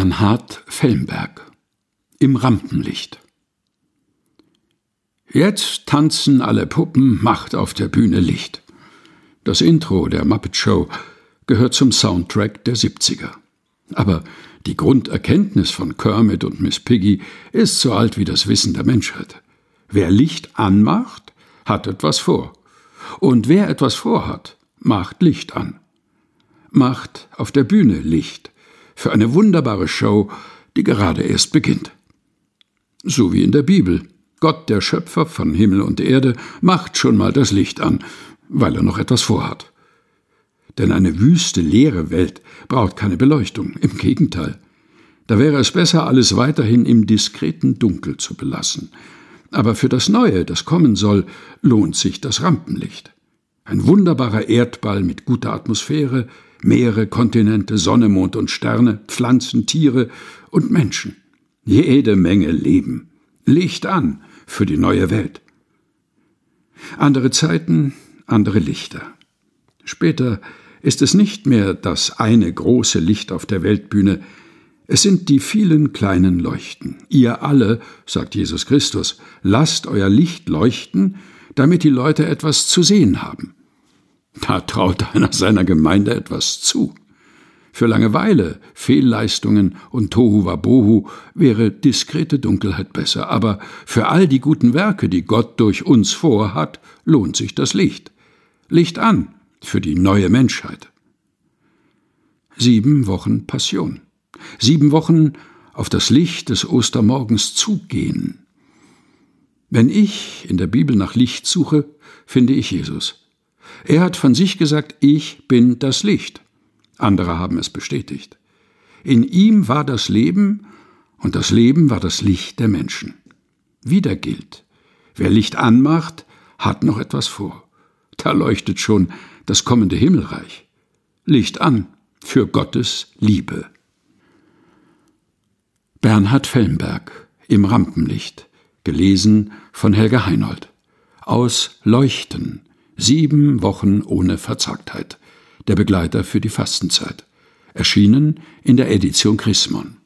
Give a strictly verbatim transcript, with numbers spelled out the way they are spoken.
Bernhard Fellenberg im Rampenlicht. Jetzt tanzen alle Puppen, macht auf der Bühne Licht. Das Intro der Muppet Show gehört zum Soundtrack der siebziger. Aber die Grunderkenntnis von Kermit und Miss Piggy ist so alt wie das Wissen der Menschheit. Wer Licht anmacht, hat etwas vor. Und wer etwas vorhat, macht Licht an. Macht auf der Bühne Licht für eine wunderbare Show, die gerade erst beginnt. So wie in der Bibel. Gott, der Schöpfer von Himmel und Erde, macht schon mal das Licht an, weil er noch etwas vorhat. Denn eine wüste, leere Welt braucht keine Beleuchtung, im Gegenteil. Da wäre es besser, alles weiterhin im diskreten Dunkel zu belassen. Aber für das Neue, das kommen soll, lohnt sich das Rampenlicht. Ein wunderbarer Erdball mit guter Atmosphäre, Meere, Kontinente, Sonne, Mond und Sterne, Pflanzen, Tiere und Menschen. Jede Menge Leben. Licht an für die neue Welt. Andere Zeiten, andere Lichter. Später ist es nicht mehr das eine große Licht auf der Weltbühne, es sind die vielen kleinen Leuchten. Ihr alle, sagt Jesus Christus, lasst euer Licht leuchten, damit die Leute etwas zu sehen haben. Da traut einer seiner Gemeinde etwas zu. Für Langeweile, Fehlleistungen und Tohuwabohu wäre diskrete Dunkelheit besser, aber für all die guten Werke, die Gott durch uns vorhat, lohnt sich das Licht. Licht an für die neue Menschheit. Sieben Wochen Passion. Sieben Wochen auf das Licht des Ostermorgens zugehen. Wenn ich in der Bibel nach Licht suche, finde ich Jesus. Er hat von sich gesagt, ich bin das Licht. Andere haben es bestätigt. In ihm war das Leben, und das Leben war das Licht der Menschen. Wieder gilt, wer Licht anmacht, hat noch etwas vor. Da leuchtet schon das kommende Himmelreich. Licht an für Gottes Liebe. Bernhard Fellenberg im Rampenlicht, gelesen von Helga Heinold. Aus Leuchten. Sieben Wochen ohne Verzagtheit. Der Begleiter für die Fastenzeit. Erschienen in der Edition Chrismon.